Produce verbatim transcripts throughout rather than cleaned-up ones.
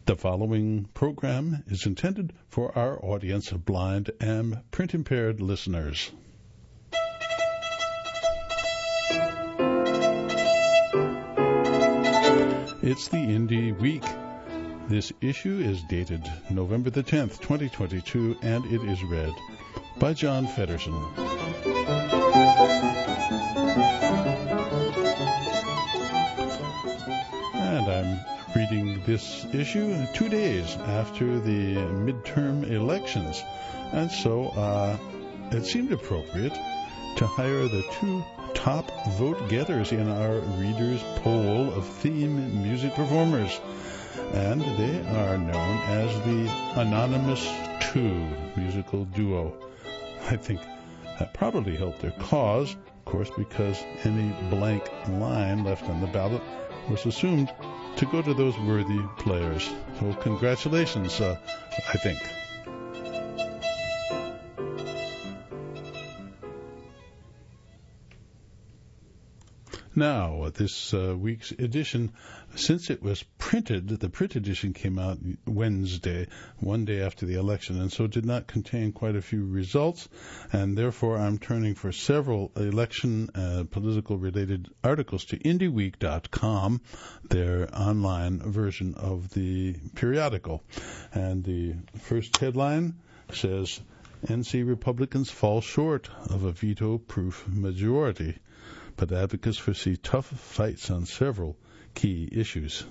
The following program is intended for our audience of blind and print-impaired listeners. It's the Indie Week. This issue is dated November the tenth, twenty twenty-two, and it is read by John Feddersen. And I'm reading this issue two days after the midterm elections, and so uh, it seemed appropriate to hire the two top vote getters in our readers' poll of theme music performers, and they are known as the Anonymous Two musical duo. I think that probably helped their cause, of course, because any blank line left on the ballot was assumed to go to those worthy players. So congratulations, uh, I think. Now, this uh, week's edition, since it was printed, the print edition came out Wednesday, one day after the election, and so did not contain quite a few results, and therefore I'm turning for several election uh, political-related articles to indie week dot com, their online version of the periodical. And the first headline says, N C Republicans fall short of a veto-proof majority, but advocates foresee tough fights on several key issues.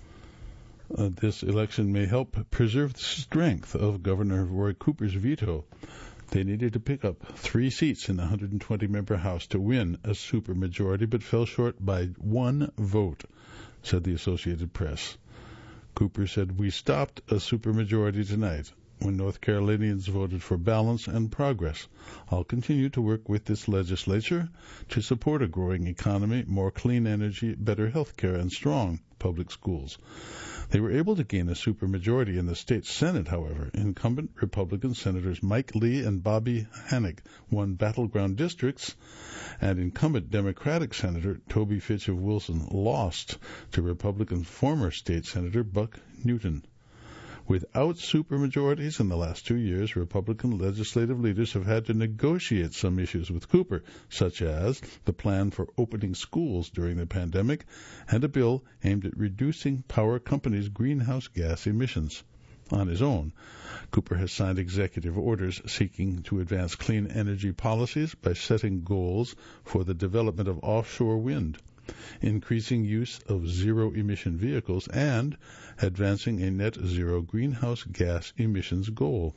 Uh, this election may help preserve the strength of Governor Roy Cooper's veto. They needed to pick up three seats in the one hundred twenty member House to win a supermajority, but fell short by one vote, said the Associated Press. Cooper said, "We stopped a supermajority tonight when North Carolinians voted for balance and progress. I'll continue to work with this legislature to support a growing economy, more clean energy, better health care, and strong public schools." They were able to gain a supermajority in the state Senate, however. Incumbent Republican Senators Mike Lee and Bobby Hanig won battleground districts, and incumbent Democratic Senator Toby Fitch of Wilson lost to Republican former state Senator Buck Newton. Without supermajorities in the last two years, Republican legislative leaders have had to negotiate some issues with Cooper, such as the plan for opening schools during the pandemic and a bill aimed at reducing power companies' greenhouse gas emissions. On his own, Cooper has signed executive orders seeking to advance clean energy policies by setting goals for the development of offshore wind, increasing use of zero-emission vehicles, and advancing a net zero greenhouse gas emissions goal.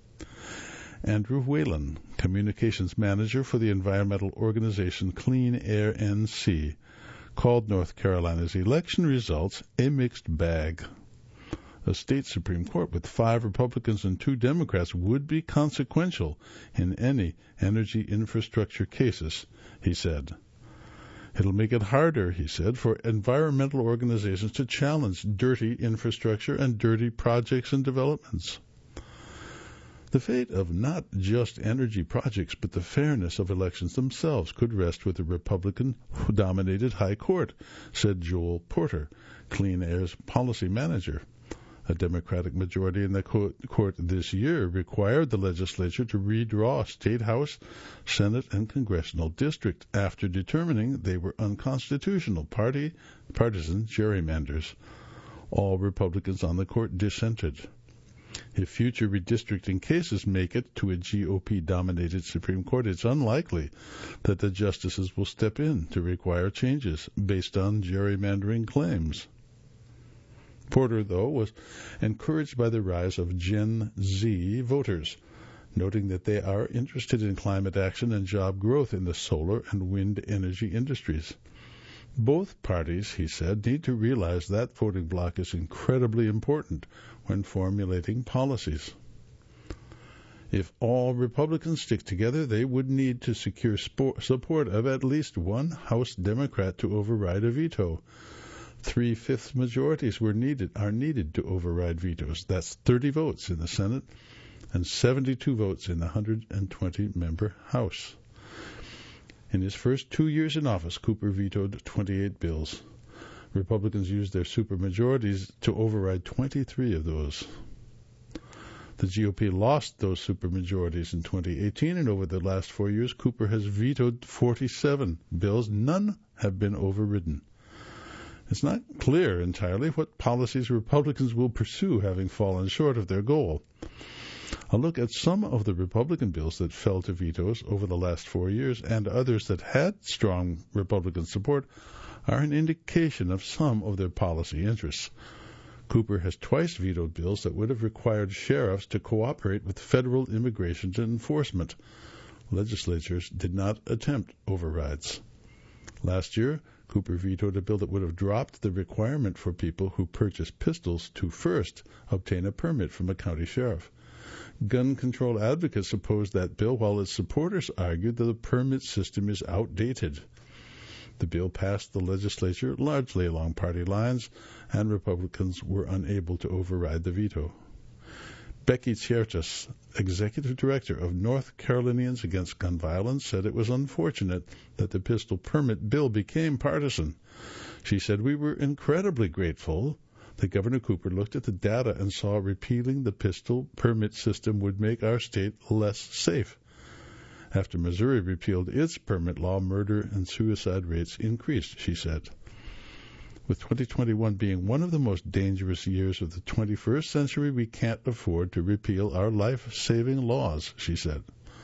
Andrew Whalen, communications manager for the environmental organization Clean Air N C, called North Carolina's election results a mixed bag. A state Supreme Court with five Republicans and two Democrats would be consequential in any energy infrastructure cases, he said. It'll make it harder, he said, for environmental organizations to challenge dirty infrastructure and dirty projects and developments. The fate of not just energy projects, but the fairness of elections themselves could rest with the Republican-dominated High Court, said Joel Porter, Clean Air's policy manager. A Democratic majority in the court this year required the legislature to redraw State House, Senate, and congressional district after determining they were unconstitutional party partisan gerrymanders. All Republicans on the court dissented. If future redistricting cases make it to a G O P-dominated Supreme Court, it's unlikely that the justices will step in to require changes based on gerrymandering claims. Porter, though, was encouraged by the rise of Gen Z voters, noting that they are interested in climate action and job growth in the solar and wind energy industries. Both parties, he said, need to realize that voting bloc is incredibly important when formulating policies. If all Republicans stick together, they would need to secure spo- support of at least one House Democrat to override a veto. Three-fifths majorities were needed are needed to override vetoes. That's thirty votes in the Senate and seventy-two votes in the one hundred twenty member House. In his first two years in office, Cooper vetoed twenty-eight bills. Republicans used their supermajorities to override twenty-three of those. The G O P lost those supermajorities in twenty eighteen, and over the last four years, Cooper has vetoed forty-seven bills. None have been overridden. It's not clear entirely what policies Republicans will pursue, having fallen short of their goal. A look at some of the Republican bills that fell to vetoes over the last four years and others that had strong Republican support are an indication of some of their policy interests. Cooper has twice vetoed bills that would have required sheriffs to cooperate with federal immigration enforcement. Legislatures did not attempt overrides. Last year, Cooper vetoed a bill that would have dropped the requirement for people who purchase pistols to first obtain a permit from a county sheriff. Gun control advocates opposed that bill, while its supporters argued that the permit system is outdated. The bill passed the legislature largely along party lines, and Republicans were unable to override the veto. Becky Cherchas, executive director of North Carolinians Against Gun Violence, said it was unfortunate that the pistol permit bill became partisan. She said, "We were incredibly grateful that Governor Cooper looked at the data and saw repealing the pistol permit system would make our state less safe. After Missouri repealed its permit law, murder and suicide rates increased," she said. With twenty twenty-one being one of the most dangerous years of the twenty-first century, we can't afford to repeal our life-saving laws, she said.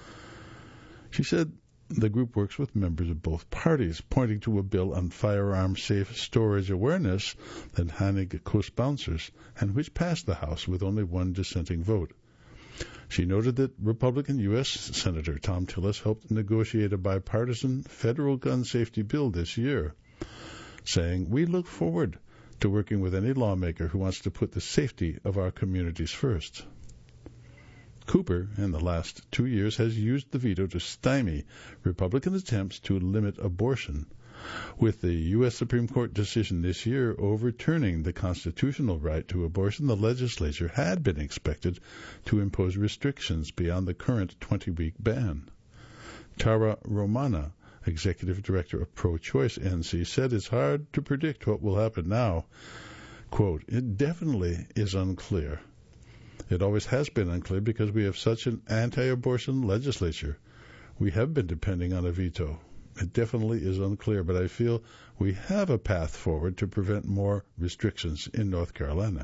She said the group works with members of both parties, pointing to a bill on firearm safe storage awareness that Honig co-sponsors, and which passed the House with only one dissenting vote. She noted that Republican U S Senator Thom Tillis helped negotiate a bipartisan federal gun safety bill this year, saying, "We look forward to working with any lawmaker who wants to put the safety of our communities first." Cooper, in the last two years, has used the veto to stymie Republican attempts to limit abortion, with the U S Supreme Court decision this year overturning the constitutional right to abortion. The legislature had been expected to impose restrictions beyond the current twenty-week ban. Tara Romana, executive director of Pro-Choice N C, said it's hard to predict what will happen now. Quote, "It definitely is unclear. It always has been unclear because we have such an anti-abortion legislature. We have been depending on a veto. It definitely is unclear, but I feel we have a path forward to prevent more restrictions in North Carolina."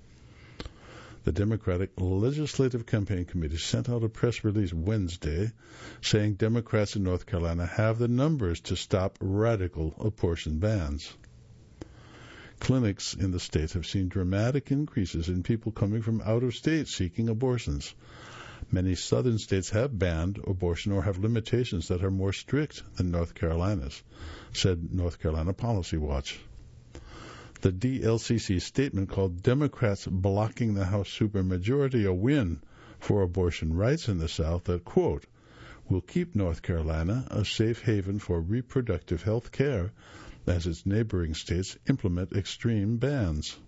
The Democratic Legislative Campaign Committee sent out a press release Wednesday saying Democrats in North Carolina have the numbers to stop radical abortion bans. Clinics in the state have seen dramatic increases in people coming from out of state seeking abortions. Many southern states have banned abortion or have limitations that are more strict than North Carolina's, said North Carolina Policy Watch. The D L C C statement called Democrats blocking the House supermajority a win for abortion rights in the South that, quote, "will keep North Carolina a safe haven for reproductive health care as its neighboring states implement extreme bans."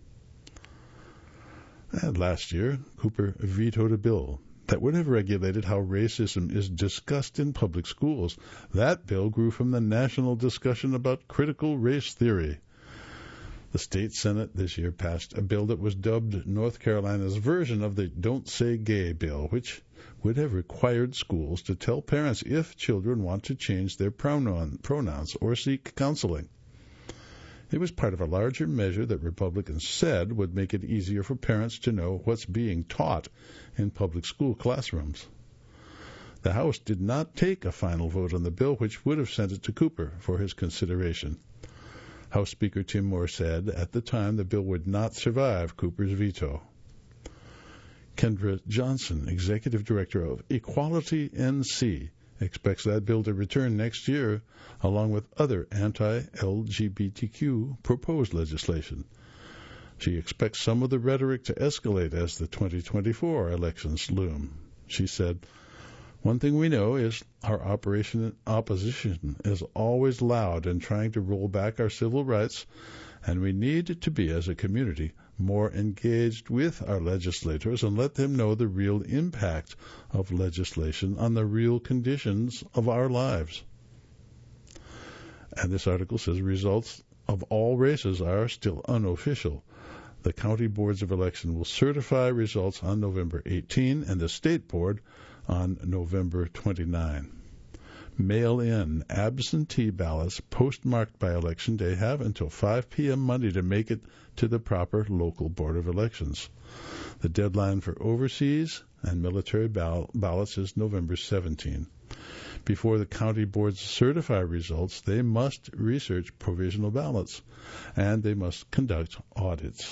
And last year, Cooper vetoed a bill that would have regulated how racism is discussed in public schools. That bill grew from the national discussion about critical race theory. The state Senate this year passed a bill that was dubbed North Carolina's version of the Don't Say Gay bill, which would have required schools to tell parents if children want to change their pronoun, pronouns or seek counseling. It was part of a larger measure that Republicans said would make it easier for parents to know what's being taught in public school classrooms. The House did not take a final vote on the bill, which would have sent it to Cooper for his consideration. House Speaker Tim Moore said at the time the bill would not survive Cooper's veto. Kendra Johnson, Executive Director of Equality N C, expects that bill to return next year, along with other anti-L G B T Q proposed legislation. She expects some of the rhetoric to escalate as the twenty twenty-four elections loom. She said, "One thing we know is our operation opposition is always loud and trying to roll back our civil rights, and we need to be, as a community, more engaged with our legislators and let them know the real impact of legislation on the real conditions of our lives." And this article says results of all races are still unofficial. The county boards of election will certify results on November eighteenth and the state board on November twenty-ninth. Mail-in absentee ballots postmarked by Election Day have until five p.m. Monday to make it to the proper local board of elections. The deadline for overseas and military ball- ballots is November seventeenth. Before the county boards certify results, they must research provisional ballots, and they must conduct audits.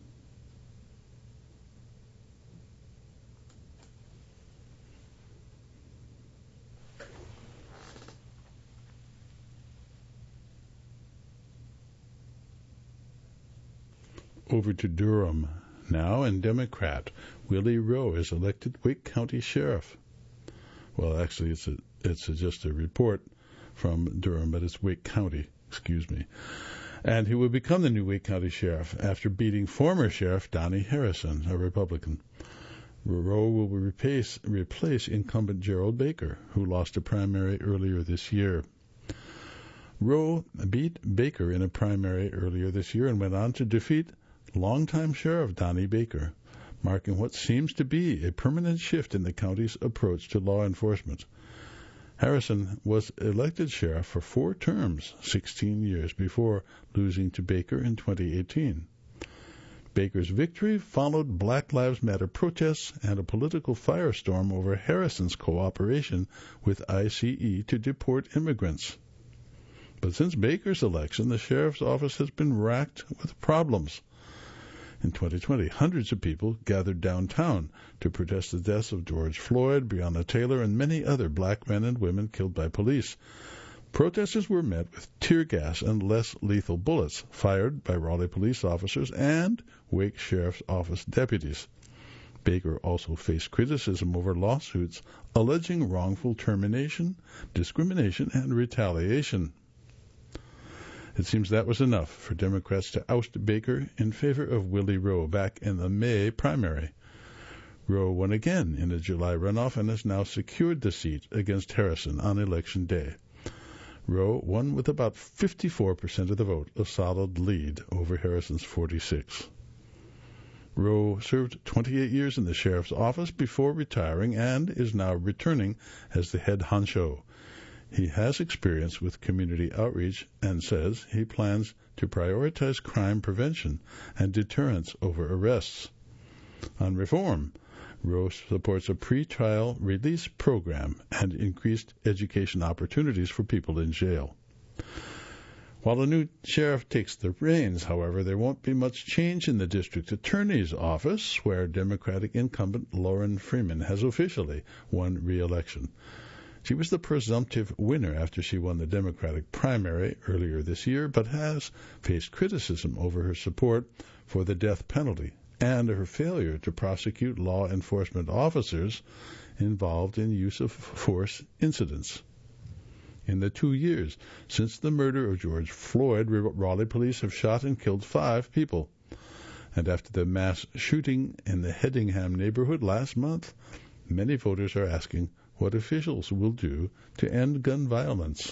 Over to Durham now, and Democrat Willie Rowe is elected Wake County Sheriff. Well, actually, it's a, it's a, just a report from Durham, but it's Wake County, excuse me. And he will become the new Wake County Sheriff after beating former Sheriff Donnie Harrison, a Republican. Rowe will replace, replace incumbent Gerald Baker, who lost a primary earlier this year. Rowe beat Baker in a primary earlier this year and went on to defeat longtime Sheriff Donnie Baker, marking what seems to be a permanent shift in the county's approach to law enforcement. Harrison was elected sheriff for four terms, sixteen years before losing to Baker in twenty eighteen. Baker's victory followed Black Lives Matter protests and a political firestorm over Harrison's cooperation with I C E to deport immigrants. But since Baker's election, the sheriff's office has been racked with problems. In twenty twenty, hundreds of people gathered downtown to protest the deaths of George Floyd, Breonna Taylor, and many other black men and women killed by police. Protesters were met with tear gas and less lethal bullets fired by Raleigh police officers and Wake Sheriff's Office deputies. Baker also faced criticism over lawsuits alleging wrongful termination, discrimination, and retaliation. It seems that was enough for Democrats to oust Baker in favor of Willie Rowe back in the May primary. Rowe won again in the July runoff and has now secured the seat against Harrison on Election Day. Rowe won with about fifty-four percent of the vote, a solid lead over Harrison's forty-six. Rowe served twenty-eight years in the sheriff's office before retiring and is now returning as the head honcho. He has experience with community outreach and says he plans to prioritize crime prevention and deterrence over arrests. On reform, Rowe supports a pre-trial release program and increased education opportunities for people in jail. While a new sheriff takes the reins, however, there won't be much change in the district attorney's office, where Democratic incumbent Lauren Freeman has officially won re-election. She was the presumptive winner after she won the Democratic primary earlier this year, but has faced criticism over her support for the death penalty and her failure to prosecute law enforcement officers involved in use of force incidents. In the two years since the murder of George Floyd, Raleigh police have shot and killed five people. And after the mass shooting in the Headingham neighborhood last month, many voters are asking what officials will do to end gun violence.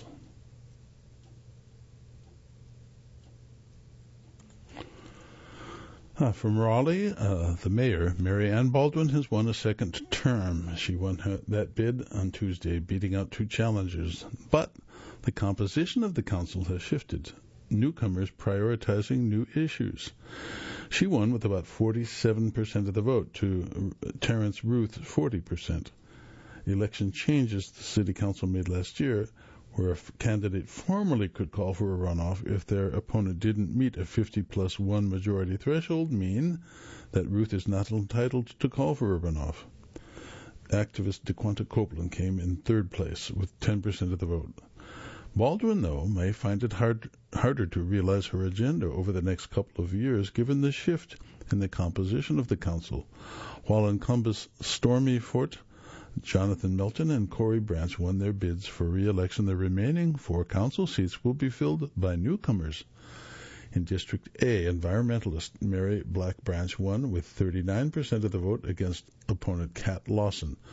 Uh, from Raleigh, uh, the mayor, Mary Ann Baldwin, has won a second term. She won her, that bid on Tuesday, beating out two challengers. But the composition of the council has shifted, newcomers prioritizing new issues. She won with about forty-seven percent of the vote to Terrence Ruth's forty percent. Election changes the city council made last year, where a candidate formally could call for a runoff if their opponent didn't meet a fifty plus one majority threshold, mean that Ruth is not entitled to call for a runoff. Activist DeQuanta Copeland came in third place with ten percent of the vote. Baldwin, though, may find it hard, harder to realize her agenda over the next couple of years given the shift in the composition of the council. While incumbents Stormy Fort, Jonathan Melton, and Corey Branch won their bids for re-election, the remaining four council seats will be filled by newcomers. In District A, environmentalist Mary Black Branch won with thirty-nine percent of the vote against opponent Kat Lawson.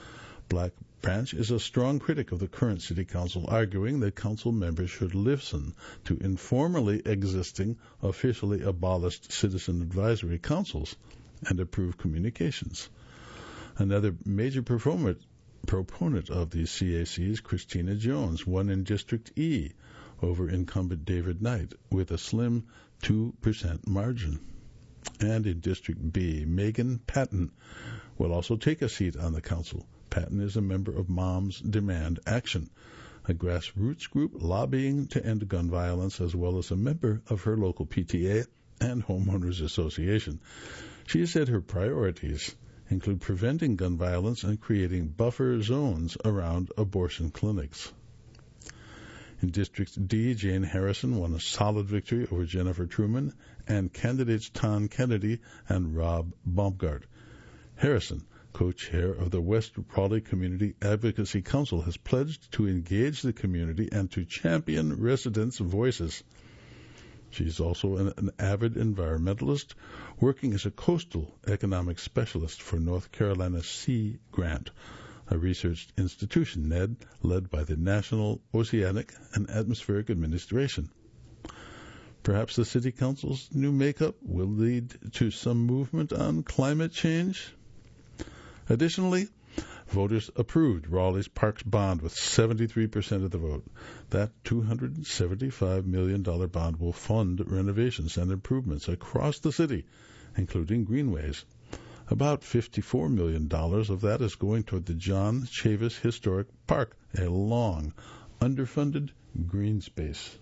Black Branch is a strong critic of the current city council, arguing that council members should listen to informally existing, officially abolished citizen advisory councils and approve communications. Another major proponent, proponent of these C A Cs, Christina Jones, won in District E over incumbent David Knight with a slim two percent margin. And in District B, Megan Patton will also take a seat on the council. Patton is a member of Moms Demand Action, a grassroots group lobbying to end gun violence, as well as a member of her local P T A and Homeowners Association. She has said her priorities include preventing gun violence and creating buffer zones around abortion clinics. In District D, Jane Harrison won a solid victory over Jennifer Truman and candidates Tom Kennedy and Rob Baumgart. Harrison, co-chair of the West Raleigh Community Advocacy Council, has pledged to engage the community and to champion residents' voices. She's also an, an avid environmentalist, working as a coastal economic specialist for North Carolina Sea Grant, a research institution led, led by the National Oceanic and Atmospheric Administration. Perhaps the City Council's new makeup will lead to some movement on climate change. Additionally, voters approved Raleigh's Parks bond with seventy-three percent of the vote. That two hundred seventy-five million dollars bond will fund renovations and improvements across the city, including greenways. About fifty-four million dollars of that is going toward the John Chavis Historic Park, a long, underfunded green space.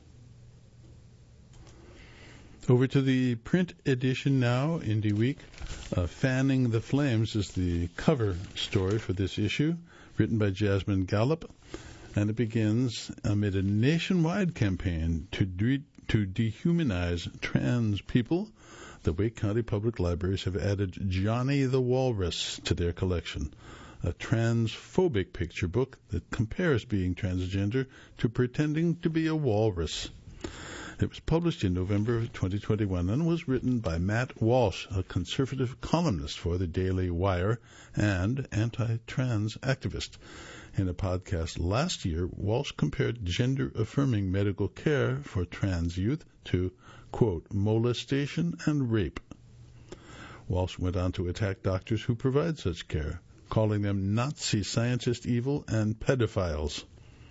Over to the print edition now, Indie Week. Uh, Fanning the Flames is the cover story for this issue, written by Jasmine Gallup, and it begins amid a nationwide campaign to de- to dehumanize trans people. The Wake County Public Libraries have added Johnny the Walrus to their collection, a transphobic picture book that compares being transgender to pretending to be a walrus. It was published in November twenty twenty-one and was written by Matt Walsh, a conservative columnist for the Daily Wire and anti-trans activist. In a podcast last year, Walsh compared gender-affirming medical care for trans youth to, quote, molestation and rape. Walsh went on to attack doctors who provide such care, calling them Nazi scientist evil and pedophiles.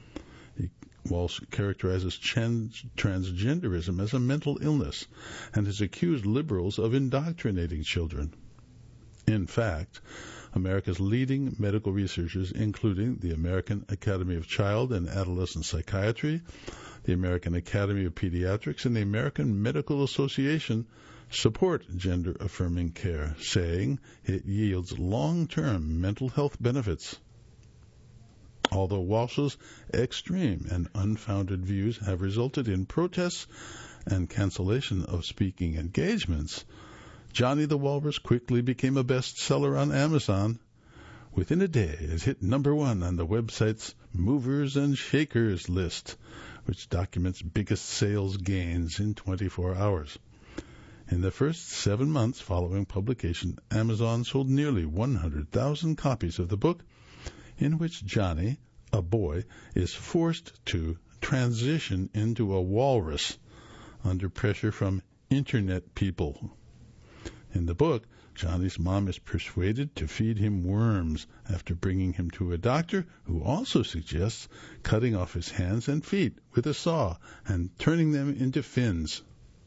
Walsh characterizes trans- transgenderism as a mental illness and has accused liberals of indoctrinating children. In fact, America's leading medical researchers, including the American Academy of Child and Adolescent Psychiatry, the American Academy of Pediatrics, and the American Medical Association, support gender-affirming care, saying it yields long-term mental health benefits. Although Walsh's extreme and unfounded views have resulted in protests and cancellation of speaking engagements, Johnny the Walrus quickly became a bestseller on Amazon. Within a day, it hit number one on the website's Movers and Shakers list, which documents biggest sales gains in twenty-four hours. In the first seven months following publication, Amazon sold nearly one hundred thousand copies of the book, in which Johnny, a boy, is forced to transition into a walrus under pressure from internet people. In the book, Johnny's mom is persuaded to feed him worms after bringing him to a doctor who also suggests cutting off his hands and feet with a saw and turning them into fins.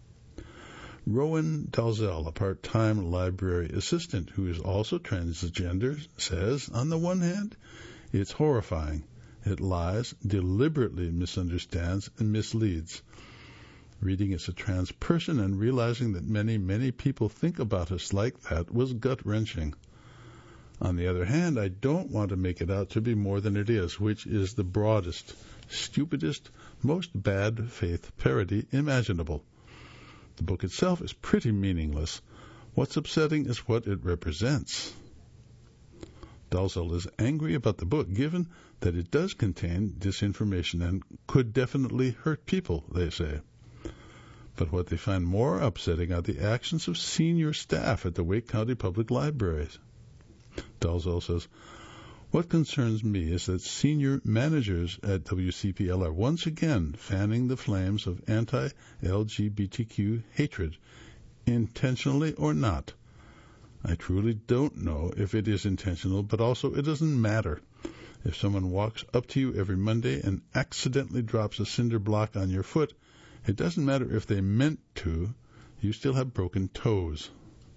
Rowan Dalzell, a part-time library assistant who is also transgender, says, on the one hand, it's horrifying. It lies, deliberately misunderstands, and misleads. Reading as a trans person and realizing that many, many people think about us like that was gut-wrenching. On the other hand, I don't want to make it out to be more than it is, which is the broadest, stupidest, most bad faith parody imaginable. The book itself is pretty meaningless. What's upsetting is what it represents. Dalzell is angry about the book, given that it does contain disinformation and could definitely hurt people, they say. But what they find more upsetting are the actions of senior staff at the Wake County Public Libraries. Dalzell says, What concerns me is that senior managers at W C P L are once again fanning the flames of anti-L G B T Q hatred, intentionally or not. I truly don't know if it is intentional, but also it doesn't matter. If someone walks up to you every Monday and accidentally drops a cinder block on your foot, it doesn't matter if they meant to, you still have broken toes.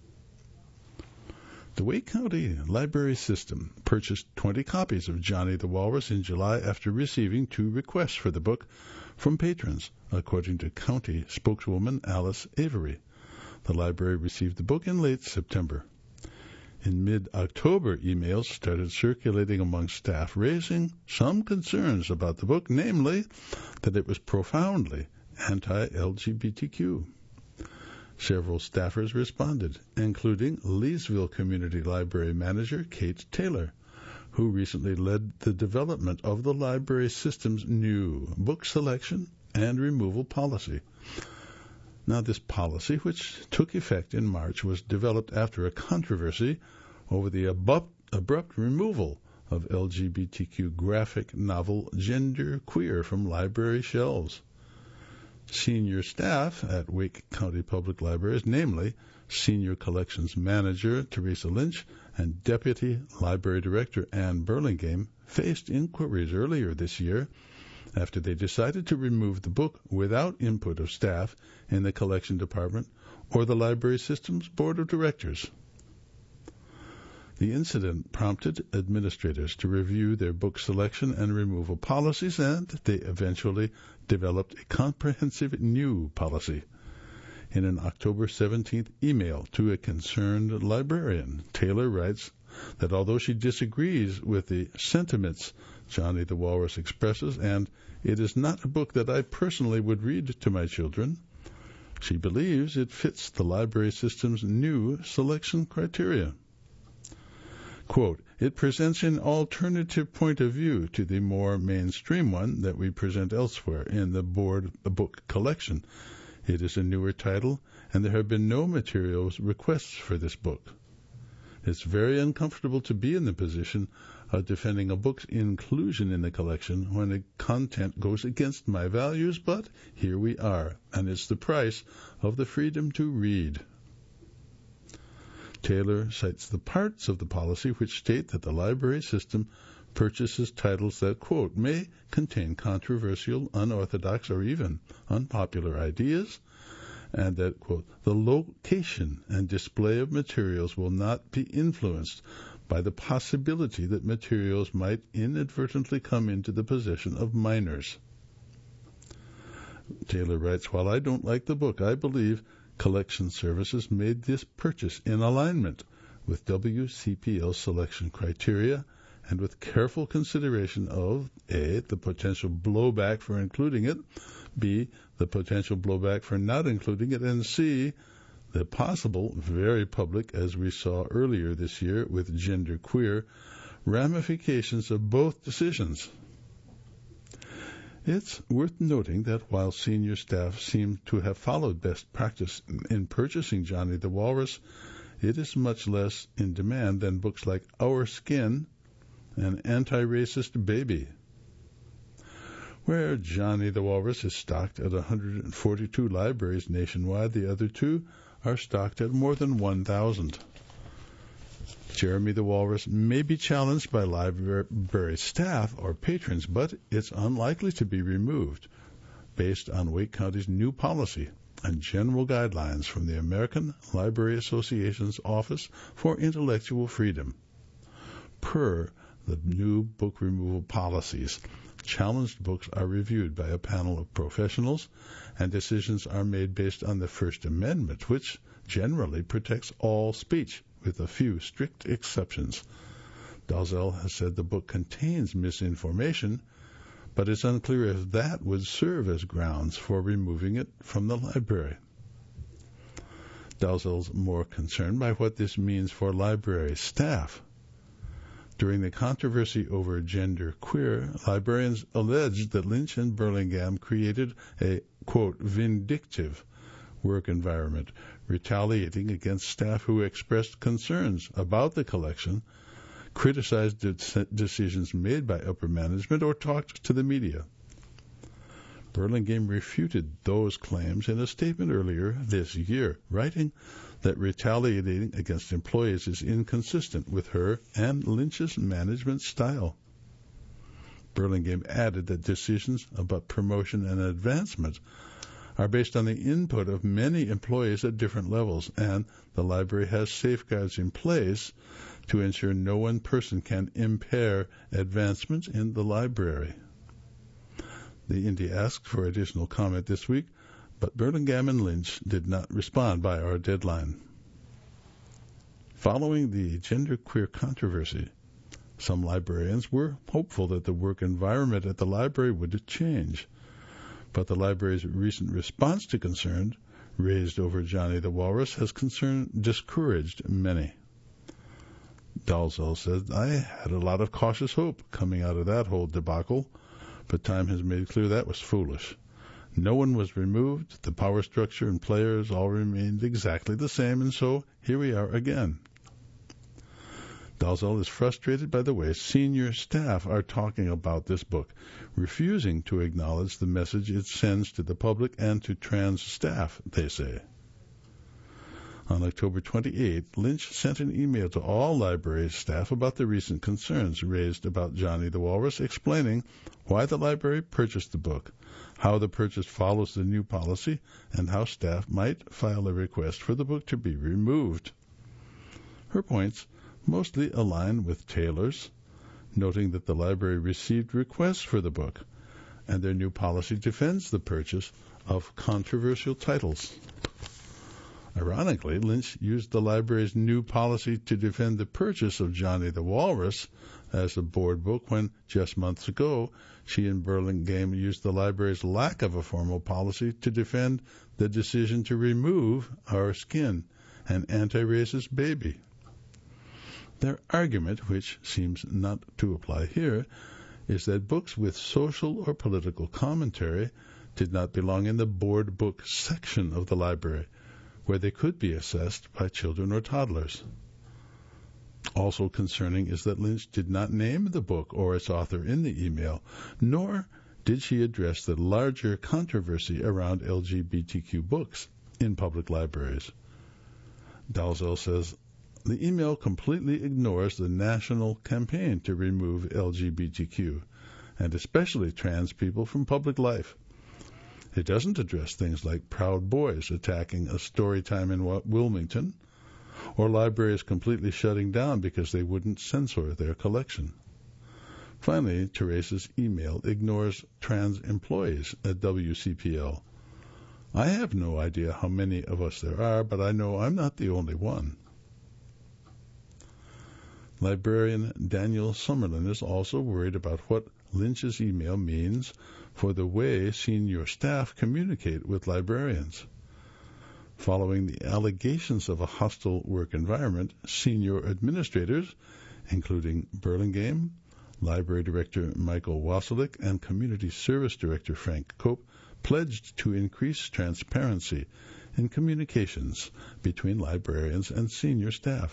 The Wake County Library System purchased twenty copies of Johnny the Walrus in July after receiving two requests for the book from patrons, according to county spokeswoman Alice Avery. The library received the book in late September. In mid-October, emails started circulating among staff, raising some concerns about the book, namely that it was profoundly anti-L G B T Q. Several staffers responded, including Leesville Community Library Manager Kate Taylor, who recently led the development of the library system's new book selection and removal policy. Now, this policy, which took effect in March, was developed after a controversy over the abrupt, abrupt removal of L G B T Q graphic novel Gender Queer from library shelves. Senior staff at Wake County Public Libraries, namely Senior Collections Manager Teresa Lynch and Deputy Library Director Ann Burlingame, faced inquiries earlier this year after they decided to remove the book without input of staff in the collection department or the library system's board of directors. The incident prompted administrators to review their book selection and removal policies, and they eventually developed a comprehensive new policy. In an October seventeenth email to a concerned librarian, Taylor writes that although she disagrees with the sentiments Johnny the Walrus expresses, and it is not a book that I personally would read to my children, she believes it fits the library system's new selection criteria. Quote, it presents an alternative point of view to the more mainstream one that we present elsewhere in the board book collection. It is a newer title, and there have been no materials requests for this book. It's very uncomfortable to be in the position of defending a book's inclusion in the collection when the content goes against my values, but here we are, and it's the price of the freedom to read. Taylor cites the parts of the policy which state that the library system purchases titles that, quote, may contain controversial, unorthodox, or even unpopular ideas, and that, quote, the location and display of materials will not be influenced by the possibility that materials might inadvertently come into the possession of minors. Taylor writes, while I don't like the book, I believe Collection Services made this purchase in alignment with W C P L selection criteria and with careful consideration of A, the potential blowback for including it, B, the potential blowback for not including it, and C, the possible, very public, as we saw earlier this year with Gender Queer, ramifications of both decisions. It's worth noting that while senior staff seem to have followed best practice in purchasing Johnny the Walrus, it is much less in demand than books like Our Skin and Anti-Racist Baby. Where Johnny the Walrus is stocked at one hundred forty-two libraries nationwide, the other two are stocked at more than one thousand. Jeremy the Walrus may be challenged by library staff or patrons, but it's unlikely to be removed based on Wake County's new policy and general guidelines from the American Library Association's Office for Intellectual Freedom. Per the new book removal policies, challenged books are reviewed by a panel of professionals, and decisions are made based on the First Amendment, which generally protects all speech, with a few strict exceptions. Dalzell has said the book contains misinformation, but it's unclear if that would serve as grounds for removing it from the library. Dalzell's more concerned by what this means for library staff. During the controversy over Gender Queer, librarians alleged that Lynch and Burlingame created a, quote, vindictive work environment, retaliating against staff who expressed concerns about the collection, criticized de- decisions made by upper management, or talked to the media. Burlingame refuted those claims in a statement earlier this year, writing that retaliating against employees is inconsistent with her and Lynch's management style. Burlingame added that decisions about promotion and advancement are based on the input of many employees at different levels, and the library has safeguards in place to ensure no one person can impair advancement in the library. The Indy asked for additional comment this week, but Burlingame and Lynch did not respond by our deadline. Following the genderqueer controversy, some librarians were hopeful that the work environment at the library would change, but the library's recent response to concerns raised over Johnny the Walrus has concern discouraged many. Dalzell said, "I had a lot of cautious hope coming out of that whole debacle, but time has made clear that was foolish. No one was removed, the power structure and players all remained exactly the same, and so here we are again." Dalzell is frustrated by the way senior staff are talking about this book, refusing to acknowledge the message it sends to the public and to trans staff, they say. On October twenty-eighth, Lynch sent an email to all library staff about the recent concerns raised about Johnny the Walrus, explaining why the library purchased the book, how the purchase follows the new policy, and how staff might file a request for the book to be removed. Her points mostly align with Taylor's, noting that the library received requests for the book, and their new policy defends the purchase of controversial titles. Ironically, Lynch used the library's new policy to defend the purchase of Johnny the Walrus as a board book when, just months ago, she and Burlingame used the library's lack of a formal policy to defend the decision to remove Our Skin, an anti-racist baby. Their argument, which seems not to apply here, is that books with social or political commentary did not belong in the board book section of the library, where they could be assessed by children or toddlers. Also concerning is that Lynch did not name the book or its author in the email, nor did she address the larger controversy around L G B T Q books in public libraries. Dalzell says, the email completely ignores the national campaign to remove L G B T Q, and especially trans people, from public life. It doesn't address things like Proud Boys attacking a story time in Wilmington, or libraries completely shutting down because they wouldn't censor their collection. Finally, Teresa's email ignores trans employees at W C P L. I have no idea how many of us there are, but I know I'm not the only one. Librarian Daniel Summerlin is also worried about what Lynch's email means for the way senior staff communicate with librarians. Following the allegations of a hostile work environment, senior administrators, including Burlingame, Library Director Michael Wasilek, and Community Service Director Frank Cope, pledged to increase transparency in communications between librarians and senior staff.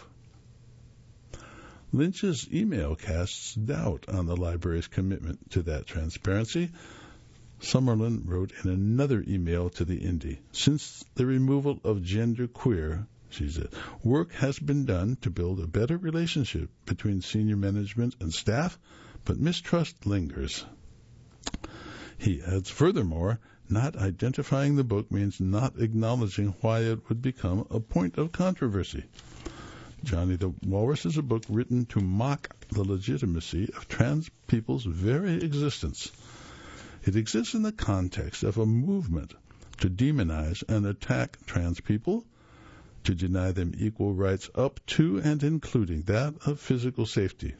Lynch's email casts doubt on the library's commitment to that transparency. Summerlin wrote in another email to the Indy, since the removal of genderqueer, she said, work has been done to build a better relationship between senior management and staff, but mistrust lingers. He adds, furthermore, not identifying the book means not acknowledging why it would become a point of controversy. Johnny the Walrus is a book written to mock the legitimacy of trans people's very existence. It exists in the context of a movement to demonize and attack trans people, to deny them equal rights up to and including that of physical safety.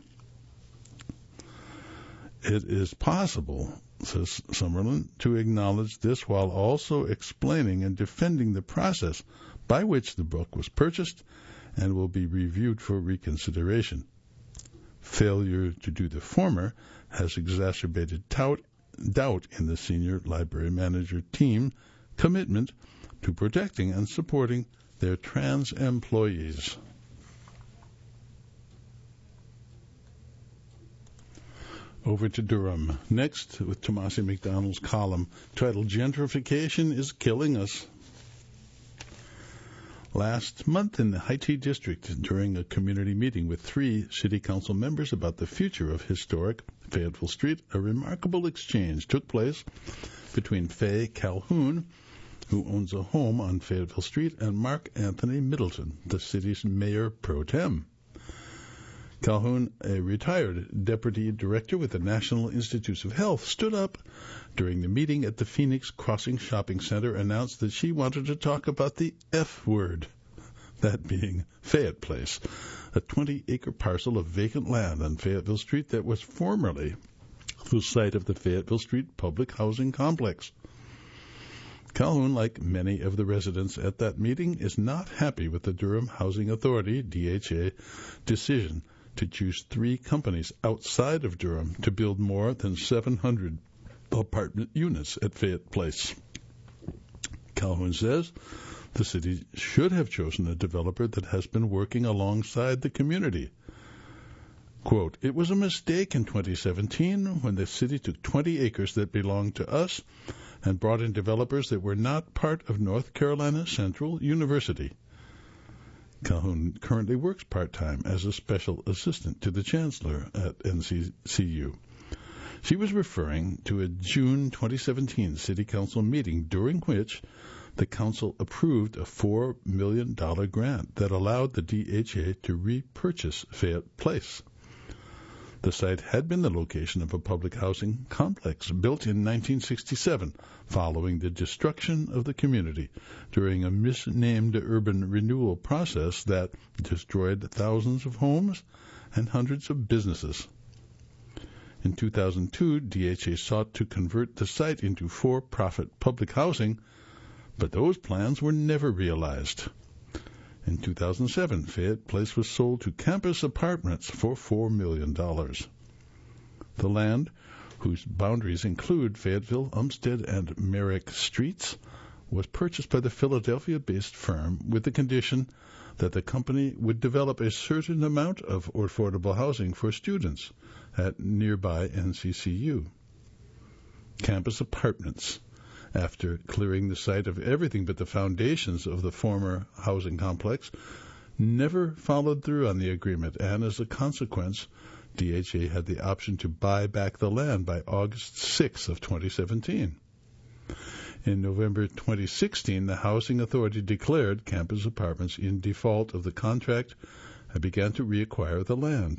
It is possible, says Summerlin, to acknowledge this while also explaining and defending the process by which the book was purchased and will be reviewed for reconsideration. Failure to do the former has exacerbated tout, doubt in the senior library manager team commitment to protecting and supporting their trans employees. Over to Durham. Next, with Tomasi McDonald's column titled Gentrification is Killing Us. Last month in the Haiti district, during a community meeting with three city council members about the future of historic Fayetteville Street, a remarkable exchange took place between Faye Calhoun, who owns a home on Fayetteville Street, and Mark Anthony Middleton, the city's mayor pro tem. Calhoun, a retired deputy director with the National Institutes of Health, stood up during the meeting at the Phoenix Crossing Shopping Center, announced that she wanted to talk about the F word, that being Fayette Place, a twenty-acre parcel of vacant land on Fayetteville Street that was formerly the site of the Fayetteville Street Public Housing Complex. Calhoun, like many of the residents at that meeting, is not happy with the Durham Housing Authority, D H A, decision to choose three companies outside of Durham to build more than seven hundred apartment units at Fayette Place. Calhoun says the city should have chosen a developer that has been working alongside the community. Quote, "It was a mistake in twenty seventeen when the city took twenty acres that belonged to us and brought in developers that were not part of North Carolina Central University." Calhoun currently works part-time as a special assistant to the chancellor at N C C U. She was referring to a June twenty seventeen city council meeting during which the council approved a four million dollars grant that allowed the D H A to repurchase Fayette Place. The site had been the location of a public housing complex built in nineteen sixty-seven following the destruction of the community during a misnamed urban renewal process that destroyed thousands of homes and hundreds of businesses. In two thousand two, D H A sought to convert the site into for-profit public housing, but those plans were never realized. In two thousand seven, Fayette Place was sold to Campus Apartments for four million dollars. The land, whose boundaries include Fayetteville, Umstead, and Merrick Streets, was purchased by the Philadelphia-based firm with the condition that the company would develop a certain amount of affordable housing for students at nearby N C C U. Campus Apartments, after clearing the site of everything but the foundations of the former housing complex, never followed through on the agreement, and as a consequence, D H A had the option to buy back the land by August sixth of twenty seventeen. In November twenty sixteen, the Housing Authority declared Campus Apartments in default of the contract and began to reacquire the land.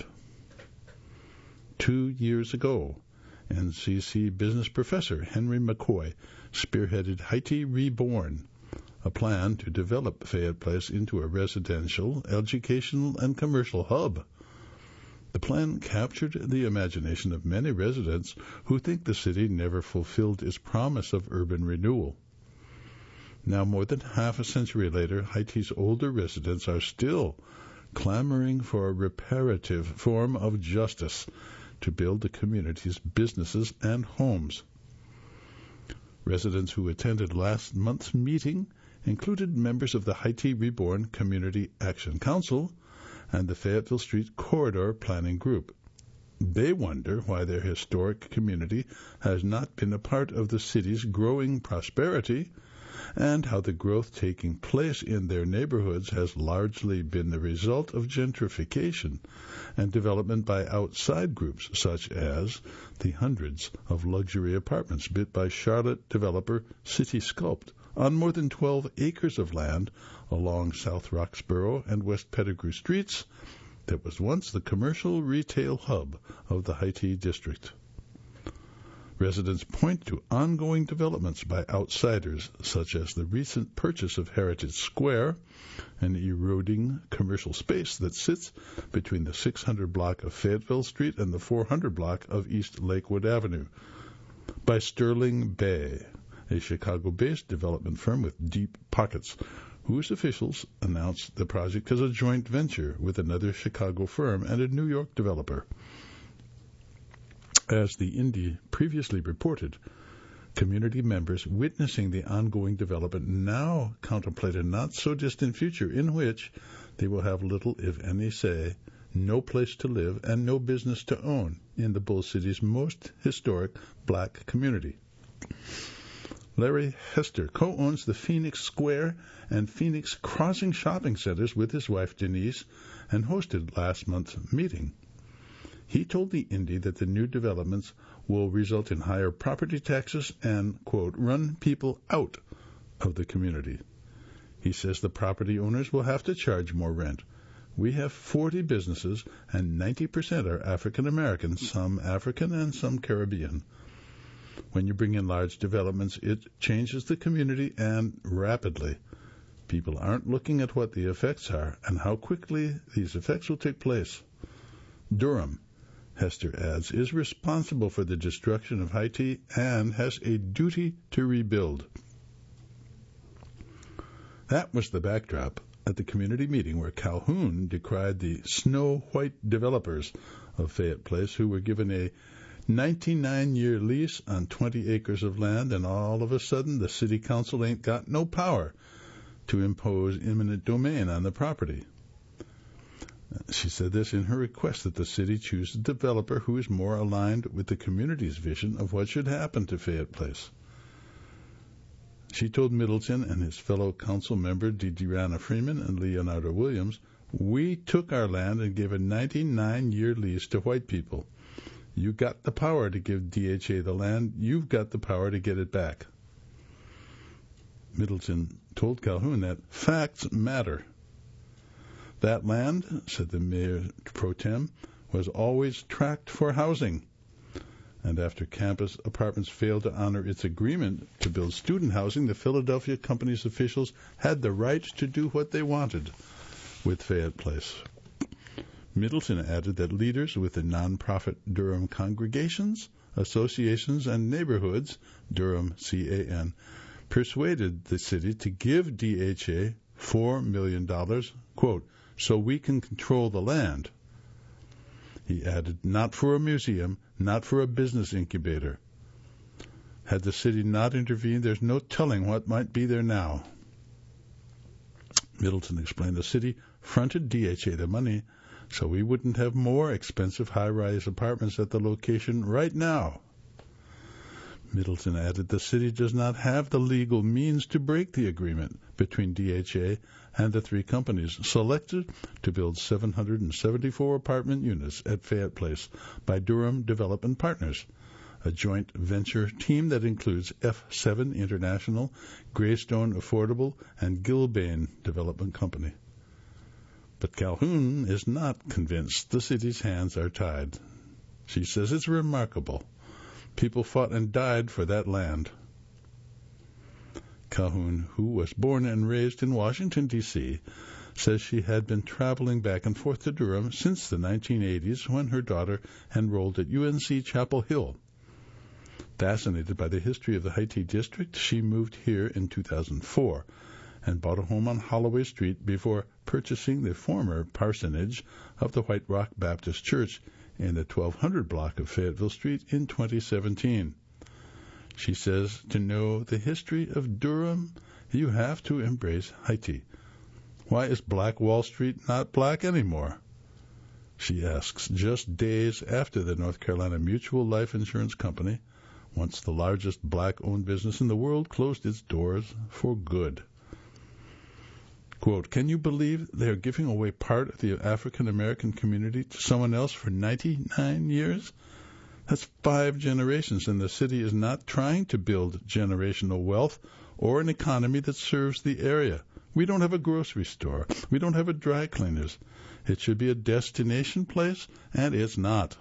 Two years ago, N C C business professor Henry McCoy spearheaded Haiti Reborn, a plan to develop Fayette Place into a residential, educational, and commercial hub. The plan captured the imagination of many residents who think the city never fulfilled its promise of urban renewal. Now, more than half a century later, Haiti's older residents are still clamoring for a reparative form of justice to build the community's businesses and homes. Residents who attended last month's meeting included members of the Haiti Reborn Community Action Council and the Fayetteville Street Corridor Planning Group. They wonder why their historic community has not been a part of the city's growing prosperity, and how the growth taking place in their neighborhoods has largely been the result of gentrification and development by outside groups, such as the hundreds of luxury apartments built by Charlotte developer City Sculpt on more than twelve acres of land along South Roxborough and West Pettigrew Streets that was once the commercial retail hub of the Haiti district. Residents point to ongoing developments by outsiders, such as the recent purchase of Heritage Square, an eroding commercial space that sits between the six hundred block of Fayetteville Street and the four hundred block of East Lakewood Avenue, by Sterling Bay, a Chicago-based development firm with deep pockets, whose officials announced the project as a joint venture with another Chicago firm and a New York developer. As the Indy previously reported, community members witnessing the ongoing development now contemplate a not-so-distant future in which they will have little, if any, say, no place to live, and no business to own. in the Bull City's most historic black community. Larry Hester co-owns the Phoenix Square and Phoenix Crossing shopping centers with his wife Denise and hosted last month's meeting. He told the Indy that the new developments will result in higher property taxes and, quote, run people out of the community. He says the property owners will have to charge more rent. We have forty businesses and ninety percent are African American, some African and some Caribbean. When you bring in large developments, it changes the community and rapidly. People aren't looking at what the effects are and how quickly these effects will take place. Durham, Hester adds, is responsible for the destruction of Haiti and has a duty to rebuild. That was the backdrop at the community meeting where Calhoun decried the Snow White developers of Fayette Place who were given a ninety-nine year lease on twenty acres of land, and all of a sudden the city council ain't got no power to impose eminent domain on the property. She said this in her request that the city choose a developer who is more aligned with the community's vision of what should happen to Fayette Place. She told Middleton and his fellow council member DeDeanna Freeman and Leonardo Williams, "We took our land and gave a ninety-nine year lease to white people. You got the power to give D H A the land. You've got the power to get it back." Middleton told Calhoun that facts matter. That land, said the mayor pro tem, was always tracked for housing. And after Campus Apartments failed to honor its agreement to build student housing, the Philadelphia company's officials had the right to do what they wanted with Fayette Place. Middleton added that leaders with the nonprofit Durham congregations, associations, and neighborhoods, Durham C A N, persuaded the city to give D H A four million dollars, quote, so we can control the land. He added, not for a museum, not for a business incubator. Had the city not intervened, there's no telling what might be there now. Middleton explained the city fronted D H A the money so we wouldn't have more expensive high-rise apartments at the location right now. Middleton added the city does not have the legal means to break the agreement between D H A and the three companies selected to build seven hundred seventy-four apartment units at Fayette Place by Durham Development Partners, a joint venture team that includes F seven International, Greystone Affordable, and Gilbane Development Company. But Calhoun is not convinced the city's hands are tied. She says it's remarkable. People fought and died for that land. Calhoun, who was born and raised in Washington, D C, says she had been traveling back and forth to Durham since the nineteen eighties when her daughter enrolled at U N C Chapel Hill. Fascinated by the history of the Haiti district, she moved here in two thousand four and bought a home on Holloway Street before purchasing the former parsonage of the White Rock Baptist Church in the twelve hundred block of Fayetteville Street in twenty seventeen. She says, to know the history of Durham, you have to embrace Haiti. Why is Black Wall Street not black anymore? She asks, just days after the North Carolina Mutual Life Insurance Company, once the largest black-owned business in the world, closed its doors for good. Quote, can you believe they are giving away part of the African-American community to someone else for ninety-nine years? That's five generations, and the city is not trying to build generational wealth or an economy that serves the area. We don't have a grocery store. We don't have a dry cleaners. It should be a destination place, and it's not.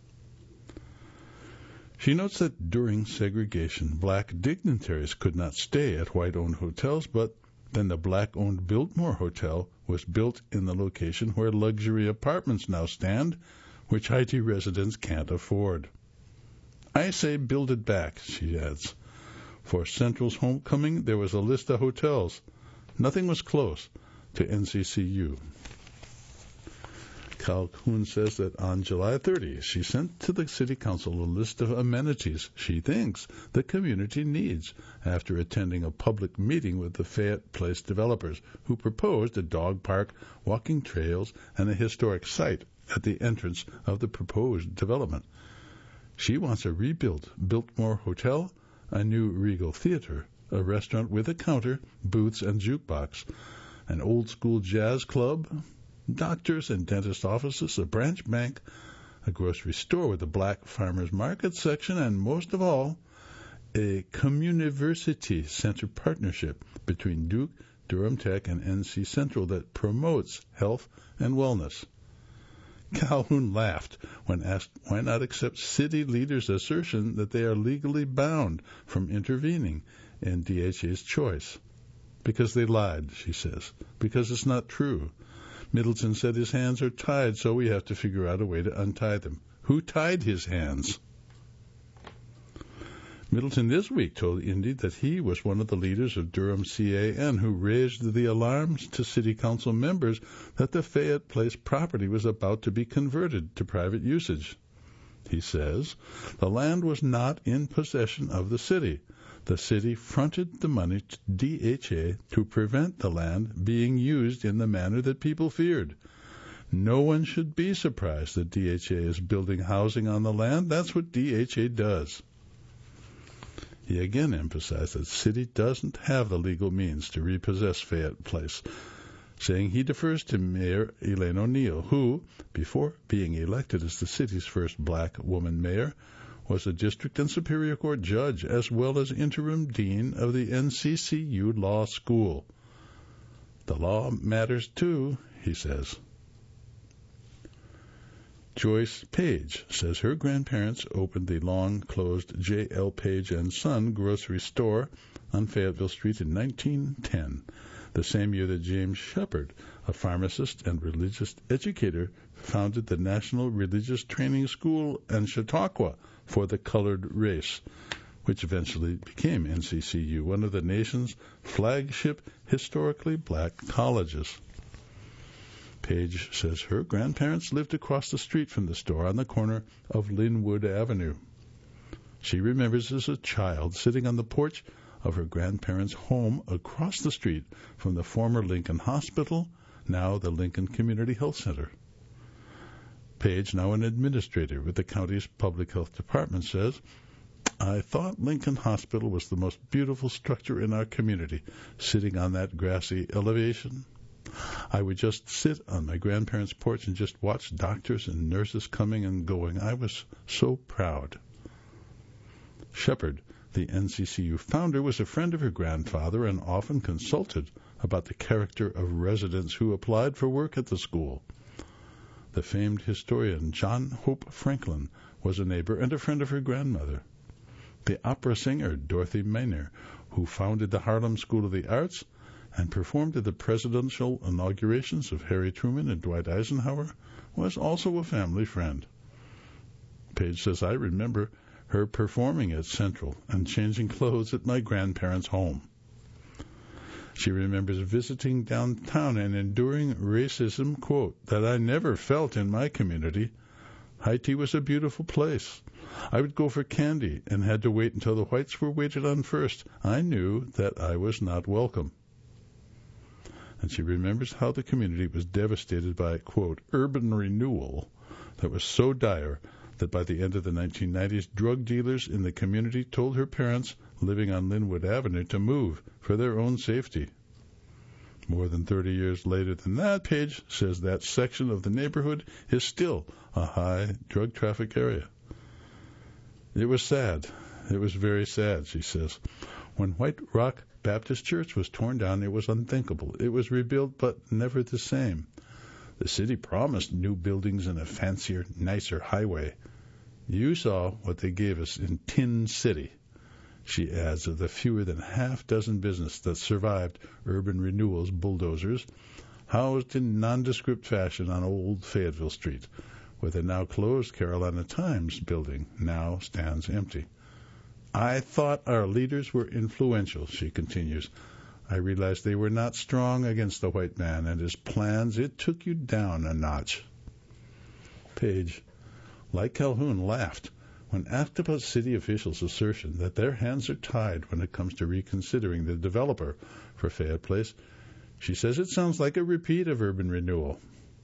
She notes that during segregation, black dignitaries could not stay at white-owned hotels, but then the black-owned Biltmore Hotel was built in the location where luxury apartments now stand, which Haiti residents can't afford. I say build it back, she adds. For Central's homecoming, there was a list of hotels. Nothing was close to N C C U. Calhoun says that on July thirtieth, she sent to the city council a list of amenities she thinks the community needs after attending a public meeting with the Fayette Place developers, who proposed a dog park, walking trails, and a historic site at the entrance of the proposed development. She wants a rebuilt Biltmore Hotel, a new Regal Theater, a restaurant with a counter, booths, and jukebox, an old-school jazz club, doctors and dentist offices, a branch bank, a grocery store with a black farmers market section, and most of all, a communiversity center partnership between Duke, Durham Tech, and N C Central that promotes health and wellness. Calhoun laughed when asked why not accept city leaders' assertion that they are legally bound from intervening in D H A's choice. Because they lied, she says. Because it's not true. Middleton said his hands are tied, so we have to figure out a way to untie them. Who tied his hands? Middleton this week told Indy that he was one of the leaders of Durham C A N who raised the alarms to city council members that the Fayette Place property was about to be converted to private usage. He says the land was not in possession of the city. The city fronted the money to D H A to prevent the land being used in the manner that people feared. No one should be surprised that D H A is building housing on the land. That's what D H A does. He again emphasized that the city doesn't have the legal means to repossess Fayette Place, saying he defers to Mayor Elaine O'Neill, who, before being elected as the city's first black woman mayor, was a district and superior court judge as well as interim dean of the N C C U Law School. The law matters too, he says. Joyce Page says her grandparents opened the long-closed J L Page and Son grocery store on Fayetteville Street in nineteen ten, the same year that James Shepard, a pharmacist and religious educator, founded the National Religious Training School in Chautauqua for the colored race, which eventually became N C C U, one of the nation's flagship historically black colleges. Page says her grandparents lived across the street from the store on the corner of Linwood Avenue. She remembers as a child sitting on the porch of her grandparents' home across the street from the former Lincoln Hospital, now the Lincoln Community Health Center. Page, now an administrator with the county's public health department, says, I thought Lincoln Hospital was the most beautiful structure in our community, sitting on that grassy elevation. I would just sit on my grandparents' porch and just watch doctors and nurses coming and going. I was so proud. Shepard, the N C C U founder, was a friend of her grandfather and often consulted about the character of residents who applied for work at the school. The famed historian John Hope Franklin was a neighbor and a friend of her grandmother. The opera singer Dorothy Maynor, who founded the Harlem School of the Arts and performed at the presidential inaugurations of Harry Truman and Dwight Eisenhower, was also a family friend. Page says, I remember her performing at Central and changing clothes at my grandparents' home. She remembers visiting downtown and enduring racism, quote, that I never felt in my community. Haiti was a beautiful place. I would go for candy and had to wait until the whites were waited on first. I knew that I was not welcome. And she remembers how the community was devastated by, quote, urban renewal that was so dire that by the end of the nineteen nineties, drug dealers in the community told her parents living on Linwood Avenue to move for their own safety. More than thirty years later than that, Page says that section of the neighborhood is still a high drug traffic area. It was sad. It was very sad, she says. When White Rock Baptist Church was torn down, it was unthinkable. It was rebuilt, but never the same. The city promised new buildings and a fancier, nicer highway. You saw what they gave us in Tin City, she adds, of the fewer than half dozen businesses that survived urban renewal's bulldozers, housed in nondescript fashion on Old Fayetteville Street, where the now closed Carolina Times building now stands empty. I thought our leaders were influential, she continues. I realized they were not strong against the white man and his plans. It took you down a notch. Page, like Calhoun, laughed when asked about city officials' assertion that their hands are tied when it comes to reconsidering the developer for Fayette Place. She says it sounds like a repeat of urban renewal.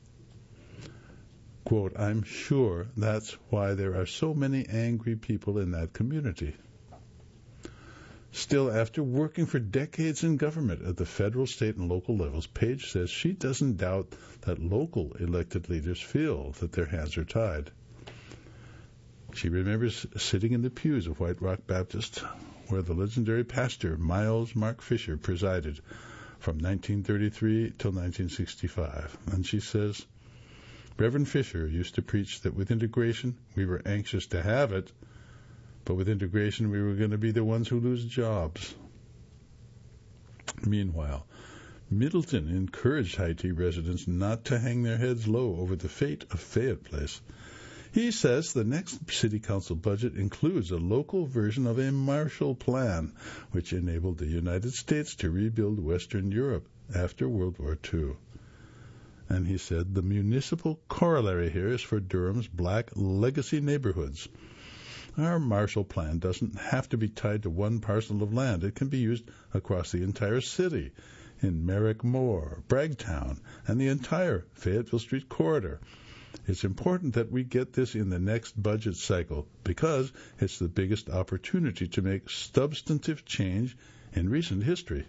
Quote, I'm sure that's why there are so many angry people in that community. Still, after working for decades in government at the federal, state, and local levels, Page says she doesn't doubt that local elected leaders feel that their hands are tied. She remembers sitting in the pews of White Rock Baptist, where the legendary pastor Miles Mark Fisher presided from nineteen thirty-three till nineteen sixty-five. And she says, Reverend Fisher used to preach that with integration, we were anxious to have it, but with integration, we were going to be the ones who lose jobs. Meanwhile, Middleton encouraged Haiti residents not to hang their heads low over the fate of Fayette Place. He says the next city council budget includes a local version of a Marshall Plan, which enabled the United States to rebuild Western Europe after World War Two. And he said the municipal corollary here is for Durham's black legacy neighborhoods. Our Marshall Plan doesn't have to be tied to one parcel of land. It can be used across the entire city, in Merrick-Moore, Bragtown, and the entire Fayetteville Street corridor. It's important that we get this in the next budget cycle because it's the biggest opportunity to make substantive change in recent history.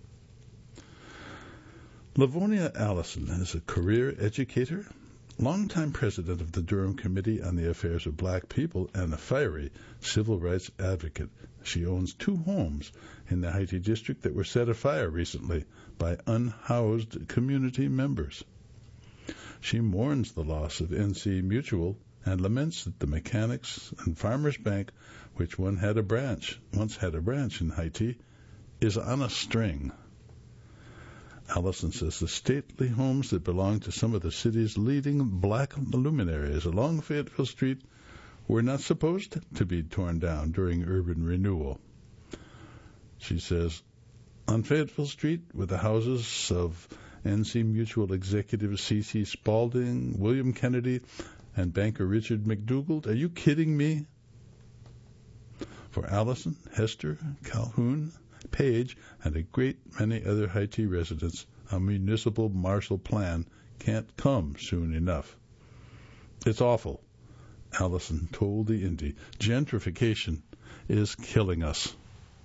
Lavonia Allison is a career educator, longtime president of the Durham Committee on the Affairs of Black People, and a fiery civil rights advocate. She owns two homes in the Haiti district that were set afire recently by unhoused community members. She mourns the loss of N C Mutual and laments that the Mechanics and Farmers Bank, which one had a branch, once had a branch in Haiti, is on a string. Allison says the stately homes that belong to some of the city's leading black luminaries along Fayetteville Street were not supposed to be torn down during urban renewal. She says, on Fayetteville Street, with the houses of N C Mutual executive C C Spaulding, William Kennedy, and banker Richard McDougald, are you kidding me? For Allison, Hester, Calhoun, Page, and a great many other Haiti residents, a municipal Marshall Plan can't come soon enough. It's awful, Allison told the Indy. Gentrification is killing us.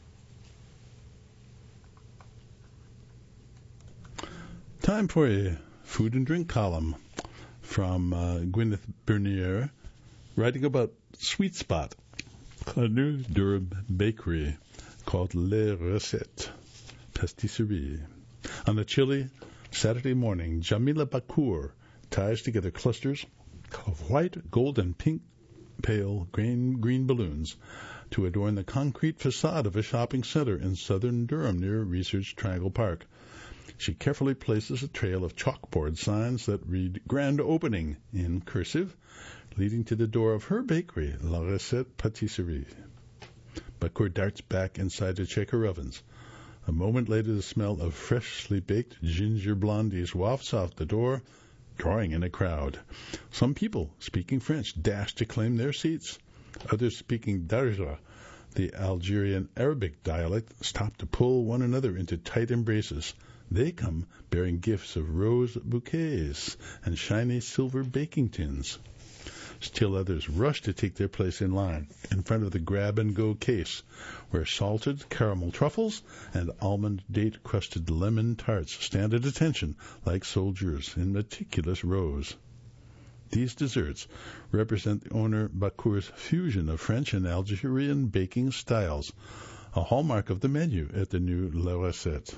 Time for a food and drink column from uh, Gwyneth Bernier, writing about Sweet Spot, a new Durham bakery called Les Recettes Pastisserie. On a chilly Saturday morning, Jamila Bakour ties together clusters of white, gold, and pink pale green, green balloons to adorn the concrete facade of a shopping center in southern Durham near Research Triangle Park. She carefully places a trail of chalkboard signs that read Grand Opening in cursive, leading to the door of her bakery, La Recette Patisserie. Bakour darts back inside to check her ovens. A moment later, the smell of freshly baked ginger blondies wafts off the door, drawing in a crowd. Some people, speaking French, dash to claim their seats. Others, speaking Darija, the Algerian Arabic dialect, stop to pull one another into tight embraces. They come bearing gifts of rose bouquets and shiny silver baking tins. Still others rush to take their place in line in front of the grab-and-go case, where salted caramel truffles and almond date-crusted lemon tarts stand at attention like soldiers in meticulous rows. These desserts represent the owner Bakour's fusion of French and Algerian baking styles, a hallmark of the menu at the new La Recette.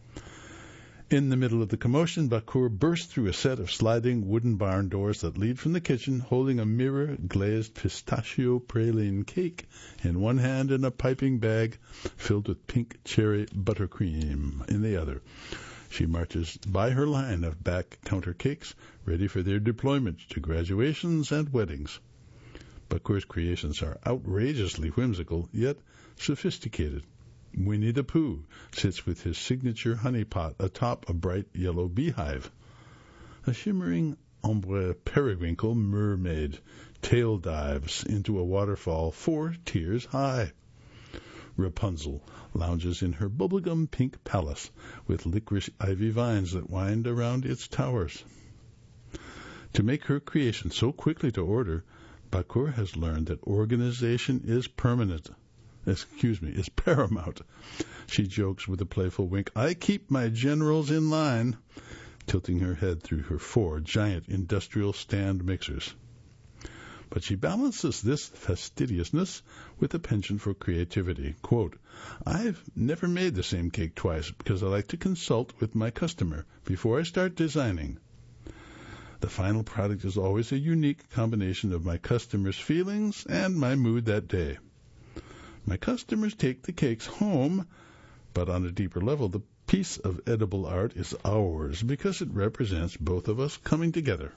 In the middle of the commotion, Bakour burst through a set of sliding wooden barn doors that lead from the kitchen, holding a mirror-glazed pistachio praline cake in one hand and a piping bag filled with pink cherry buttercream in the other. She marches by her line of back counter cakes, ready for their deployment to graduations and weddings. Bakour's creations are outrageously whimsical, yet sophisticated. Winnie the Pooh sits with his signature honey pot atop a bright yellow beehive. A shimmering ombre periwinkle mermaid tail dives into a waterfall four tiers high. Rapunzel lounges in her bubblegum pink palace with licorice ivy vines that wind around its towers. To make her creation so quickly to order, Bakur has learned that organization is permanent. Excuse me, is paramount. She jokes with a playful wink, "I keep my generals in line," tilting her head through her four giant industrial stand mixers. But she balances this fastidiousness with a penchant for creativity. Quote, "I've never made the same cake twice because I like to consult with my customer before I start designing. The final product is always a unique combination of my customer's feelings and my mood that day. My customers take the cakes home, but on a deeper level, the piece of edible art is ours because it represents both of us coming together."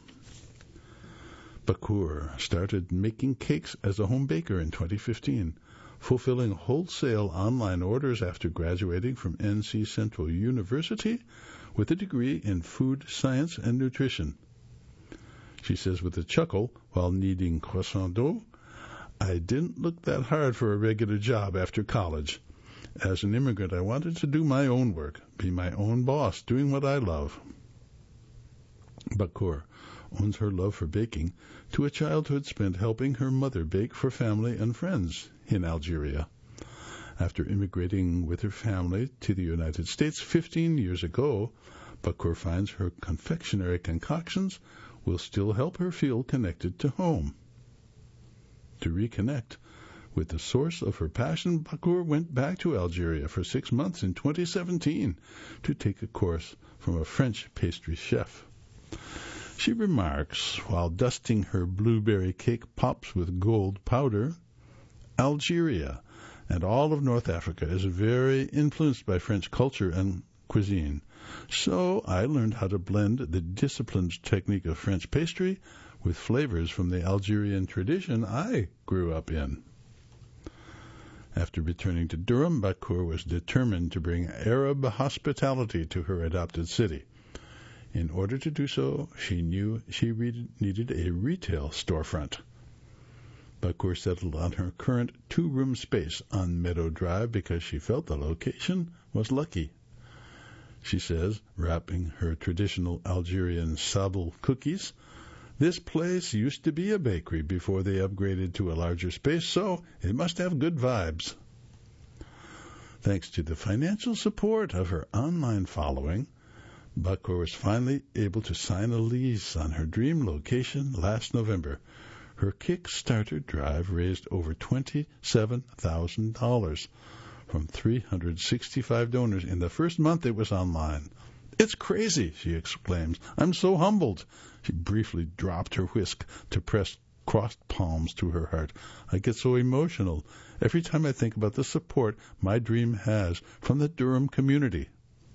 Bakur started making cakes as a home baker in twenty fifteen, fulfilling wholesale online orders after graduating from N C Central University with a degree in food science and nutrition. She says with a chuckle while kneading croissant dough, "I didn't look that hard for a regular job after college. As an immigrant, I wanted to do my own work, be my own boss, doing what I love." Bakur owes her love for baking to a childhood spent helping her mother bake for family and friends in Algeria. After immigrating with her family to the United States fifteen years ago, Bakur finds her confectionery concoctions will still help her feel connected to home. To reconnect with the source of her passion, Bakur went back to Algeria for six months in twenty seventeen to take a course from a French pastry chef. She remarks, while dusting her blueberry cake pops with gold powder, "Algeria and all of North Africa is very influenced by French culture and cuisine. So I learned how to blend the disciplined technique of French pastry with flavors from the Algerian tradition I grew up in." After returning to Durham, Bakur was determined to bring Arab hospitality to her adopted city. In order to do so, she knew she re- needed a retail storefront. Bakur settled on her current two-room space on Meadow Drive because she felt the location was lucky. She says, wrapping her traditional Algerian sabel cookies, "This place used to be a bakery before they upgraded to a larger space, so it must have good vibes." Thanks to the financial support of her online following, Bakur was finally able to sign a lease on her dream location last November. Her Kickstarter drive raised over twenty-seven thousand dollars from three hundred sixty-five donors in the first month it was online. "It's crazy," she exclaims. "I'm so humbled." She briefly dropped her whisk to press crossed palms to her heart. "I get so emotional every time I think about the support my dream has from the Durham community."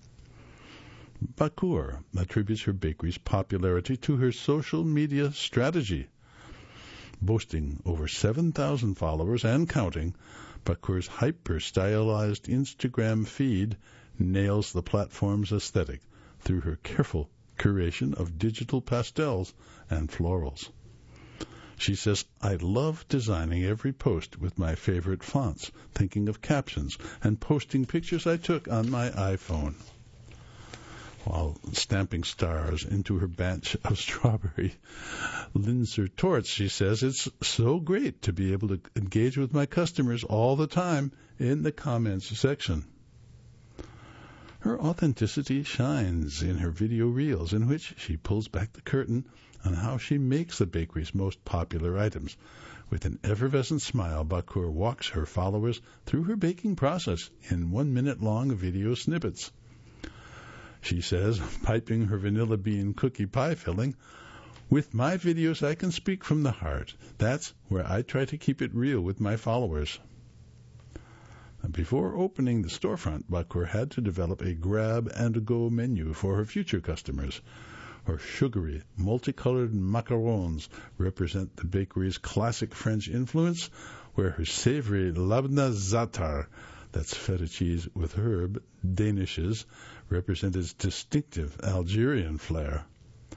Bakur attributes her bakery's popularity to her social media strategy. Boasting over seven thousand followers and counting, Bakur's hyper-stylized Instagram feed nails the platform's aesthetic through her careful curation of digital pastels and florals. She says, "I love designing every post with my favorite fonts, thinking of captions, and posting pictures I took on my iPhone." While stamping stars into her batch of strawberry Linzer torts, she says, "It's so great to be able to engage with my customers all the time in the comments section." Her authenticity shines in her video reels, in which she pulls back the curtain on how she makes the bakery's most popular items. With an effervescent smile, Bakur walks her followers through her baking process in one-minute-long video snippets. She says, piping her vanilla bean cookie pie filling, "With my videos, I can speak from the heart. That's where I try to keep it real with my followers." Before opening the storefront, Bakur had to develop a grab-and-go menu for her future customers. Her sugary, multicolored macarons represent the bakery's classic French influence, where her savory labna za'atar, that's feta cheese with herb, danishes, represent its distinctive Algerian flair.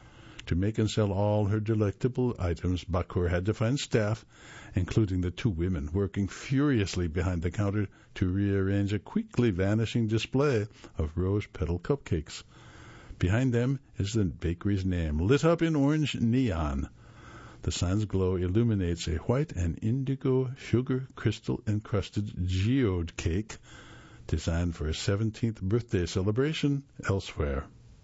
To make and sell all her delectable items, Bakur had to find staff, including the two women working furiously behind the counter to rearrange a quickly vanishing display of rose petal cupcakes. Behind them is the bakery's name, lit up in orange neon. The sign's glow illuminates a white and indigo sugar crystal encrusted geode cake designed for a seventeenth birthday celebration elsewhere.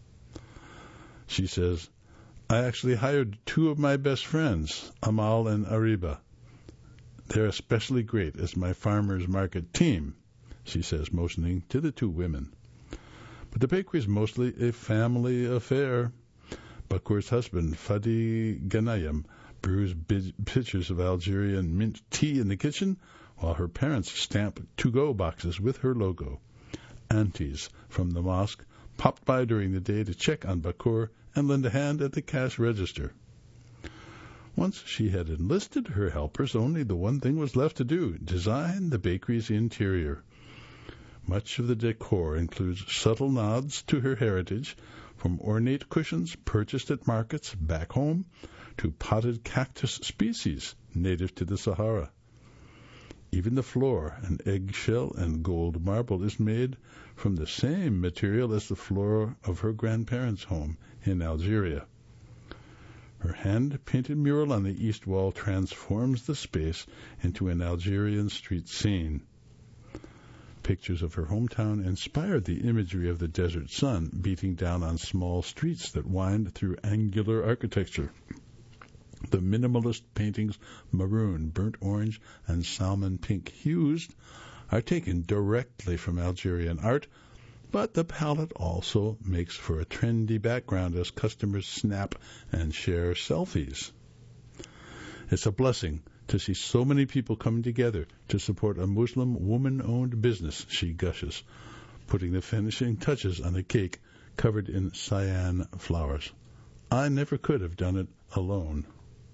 She says, I actually hired two of my best friends, Amal and Ariba. They're especially great as my farmers market team, she says, motioning to the two women. But the bakery is mostly a family affair. Bakur's husband, Fadi Ganayem, brews pitchers of Algerian mint tea in the kitchen, while her parents stamp to-go boxes with her logo. Aunties from the mosque popped by during the day to check on Bakur and lend a hand at the cash register. Once she had enlisted her helpers, only the one thing was left to do, design the bakery's interior. Much of the decor includes subtle nods to her heritage, from ornate cushions purchased at markets back home to potted cactus species native to the Sahara. Even the floor, an eggshell and gold marble, is made from the same material as the floor of her grandparents' home in Algeria. Her hand-painted mural on the east wall transforms the space into an Algerian street scene. Pictures of her hometown inspired the imagery of the desert sun beating down on small streets that wind through angular architecture. The minimalist painting's maroon, burnt orange, and salmon pink hues are taken directly from Algerian art, but the palette also makes for a trendy background as customers snap and share selfies. It's a blessing to see so many people coming together to support a Muslim woman-owned business, she gushes, putting the finishing touches on a cake covered in cyan flowers. I never could have done it alone.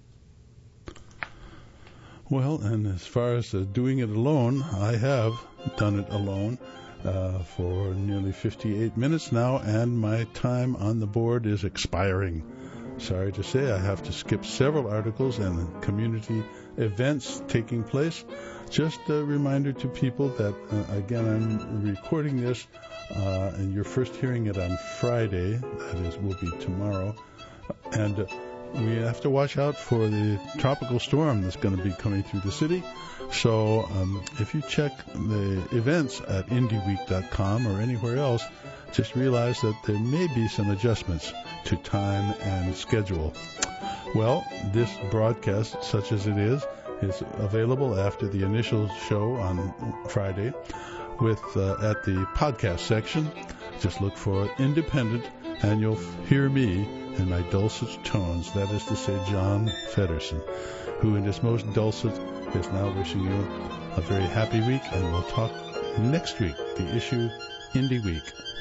Well, and as far as uh, doing it alone, I have done it alone uh, for nearly fifty-eight minutes now, and my time on the board is expiring. Sorry to say, I have to skip several articles and community events taking place. Just a reminder to people that, uh, again, I'm recording this, uh, and you're first hearing it on Friday. That is, will be tomorrow. And uh, we have to watch out for the tropical storm that's going to be coming through the city. So um, if you check the events at indie week dot com or anywhere else, just realize that there may be some adjustments to time and schedule. Well, this broadcast, such as it is, is available after the initial show on Friday with uh, at the podcast section. Just look for Independent, and you'll hear me in my dulcet tones, that is to say John Feddersen, who in his most dulcet is now wishing you a very happy week, and we'll talk next week, the issue Indie Week.